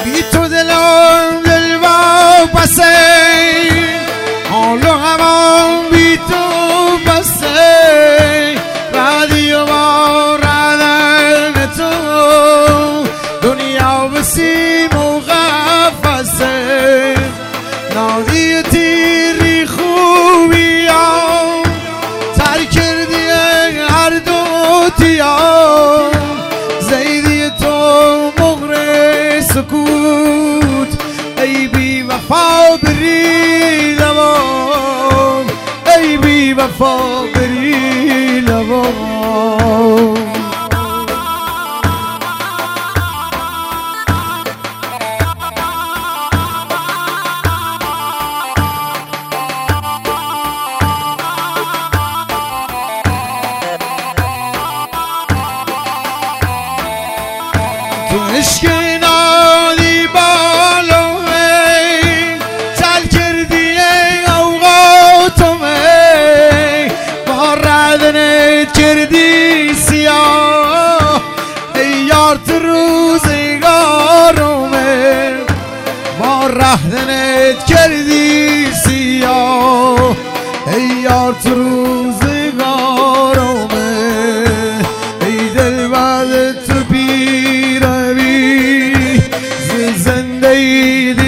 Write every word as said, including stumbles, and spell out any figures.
بی تو دلم دل واپسه، حال و هوام بی تو بسه. رادیو با ردن تو دنیا بسیم و قفسه. نادی تیری خوبی ها تر کردی هر دو تیا. زیدی تو مغر سکوت ای بی وفا بری لبام، ای بی وفا بری لبام. تو عشق نادی بالومه تل کردی اوقاتمه. با ردنت کردی سیاه ای یار تو روزگارمه. با ردنت کردی سیاه ای یار تو روزگارمه. ای دل بعد تو زندگی